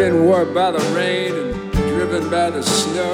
been warped by the rain and driven by the snow.